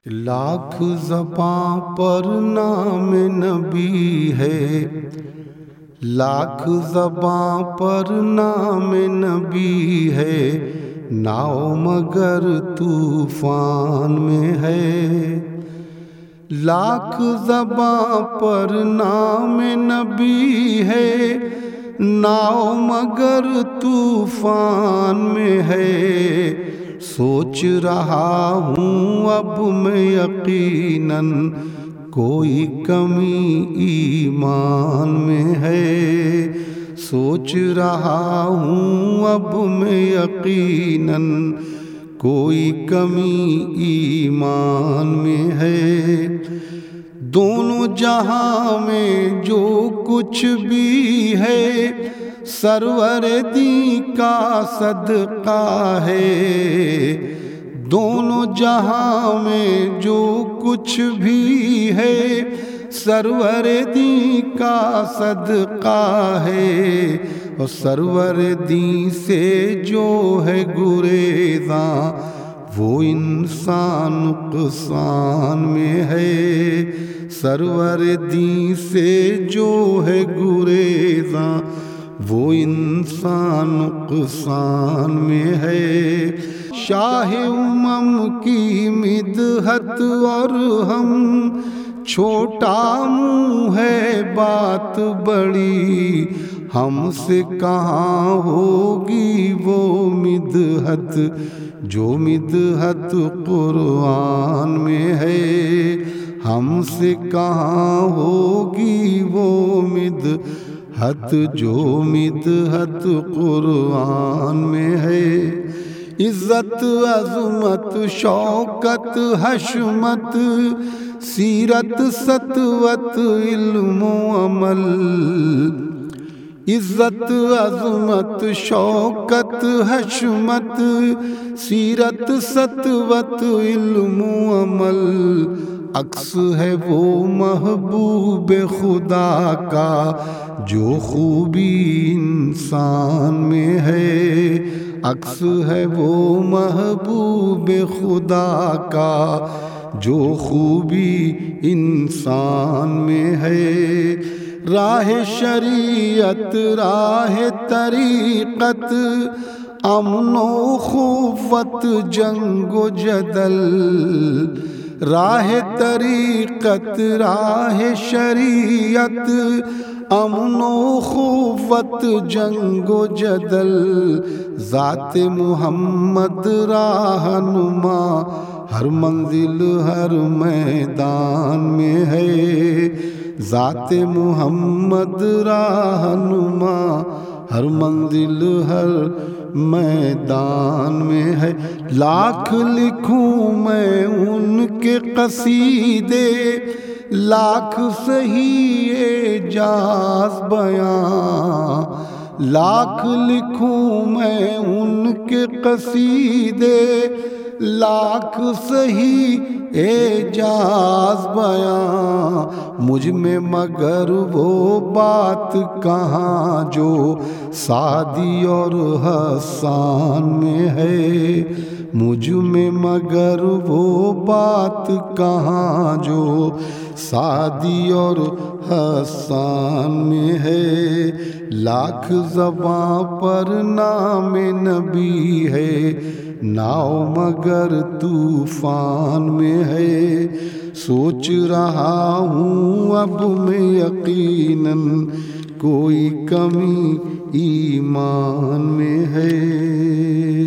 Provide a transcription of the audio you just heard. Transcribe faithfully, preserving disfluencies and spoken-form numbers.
لاکھ زباں پر نام نبی ہے، لاکھ زباں پر نام نبی ہے، ناؤ مگر طوفان میں ہے۔ لاکھ زباں پر نام نبی ہے، ناؤ مگر طوفان میں ہے۔ سوچ رہا ہوں اب میں یقیناً کوئی کمی ایمان میں ہے۔ سوچ رہا ہوں اب میں یقیناً کوئی کمی ایمان میں ہے۔ دونوں جہاں میں جو کچھ بھی ہے، سرور دی کا صدقہ ہے۔ دونوں جہاں میں جو کچھ بھی ہے، سرور دی کا صدقہ ہے۔ اور سرور دی سے جو ہے گریزاں، وہ انسان نقصان میں ہے۔ سرور دی سے جو ہے گریزاں، وہ انسان نقصان میں ہے۔ شاہ امم کی مدحت اور ہم چھوٹا منہ ہے بات بڑی، ہم سے کہاں ہوگی وہ مدحت جو مدحت قرآن میں ہے۔ ہم سے کہاں ہوگی وہ مدحت جو مدحت قرآن میں ہے۔ عزت عظمت شوکت حشمت سیرت سطوت علم و عمل۔ عزت عظمت شوکت حشمت سیرت سطوت علم و عمل، عکس ہے وہ محبوب خدا کا جو خوبی انسان میں ہے۔ عکس ہے وہ محبوب خدا کا جو خوبی انسان میں ہے۔ راہ شریعت راہ طریقت، امن و خوفت جنگ و جدل۔ راہ طریقت راہ شریعت، امن و خوفت جنگ و جدل۔ ذات محمد راہنما ہر منزل ہر میدان میں ہے۔ ذات محمد راہنما ہر منزل ہر میدان میں ہے۔ لاکھ لکھوں میں ان کے قصیدے، لاکھ صحیح اعجاز بیان۔ لاکھ لکھوں میں ان کے قصیدے، لاکھ صحیح اعجاز بیان۔ مجھ میں مگر وہ بات کہاں جو سعدی اور حسان میں ہے۔ مجھ میں مگر وہ بات کہاں جو سعدی اور حسان میں ہے۔ لاکھ زباں پر نام نبی ہے، ناؤ مگر طوفان میں ہے۔ سوچ رہا ہوں اب میں یقیناً کوئی کمی ایمان میں ہے۔